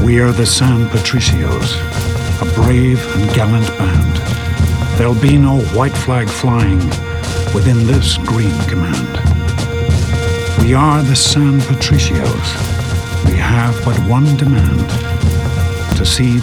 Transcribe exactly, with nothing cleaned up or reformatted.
We are the San Patricios, a brave and gallant band. There'll be no white flag flying within this green command. We are the San Patricios. We have but one demand: to see